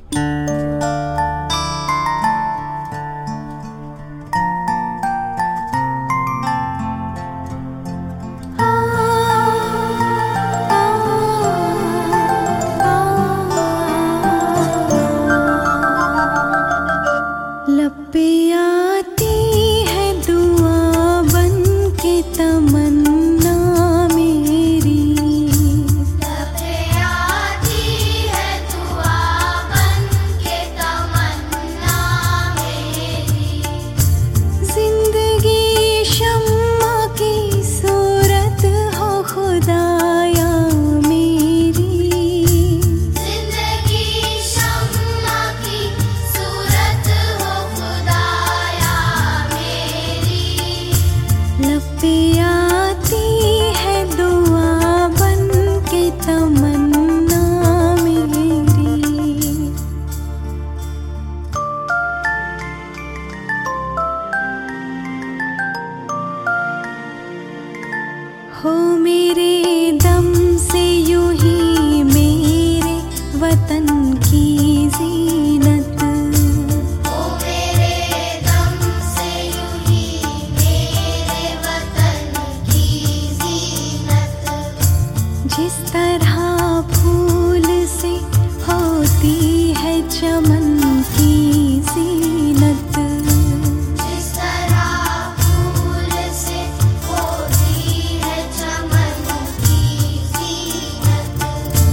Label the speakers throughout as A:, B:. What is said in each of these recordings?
A: हो मेरे दम से यूं ही मेरे वतन की ज़ीनत,
B: हो मेरे दम से यूं ही मेरे वतन की ज़ीनत।
A: जिस तरह फूल से होती है चमन की ज़ीनत,
B: जिस तरह फूल से होती है चमन की ज़ीनत।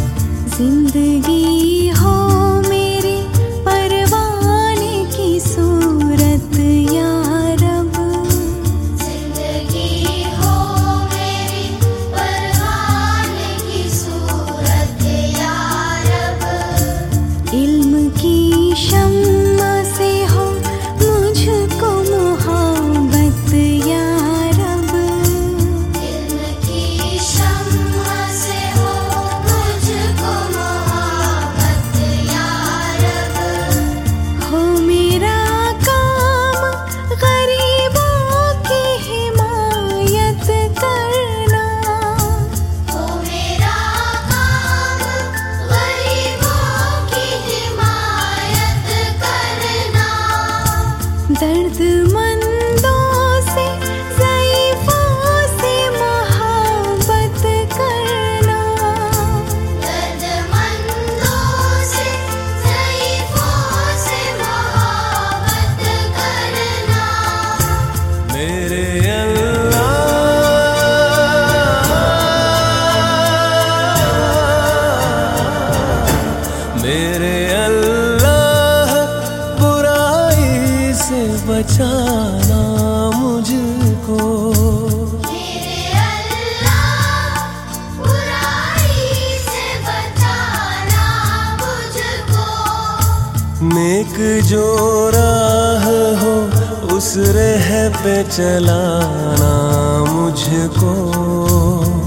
A: जिंदगी हो मेरे परवाने की सूरत या रब,
B: जिंदगी हो मेरी परवाने की सूरत या रब।
A: इल्म की शम्मा से हो मुझको मोहब्बत या रब,
B: इल्म की शम्मा से हो मुझको मोहब्बत या रब।
A: हो मेरा काम गरीबों की हिमायत करना,
B: हो मेरा काम गरीबों की हिमायत करना।
A: दर्दमंदों से ज़ईफ़ों से मोहब्बत करना,
B: दर्दमंदों से ज़ईफ़ों से मोहब्बत करना।
C: मेरे अल्लाह मेरे अल्लाह बुराई से बचाना मुझको,
B: मेरे अल्लाह बुराई से बचाना मुझको।
C: नेक जो राह हो उस राह पे चलाना मुझको।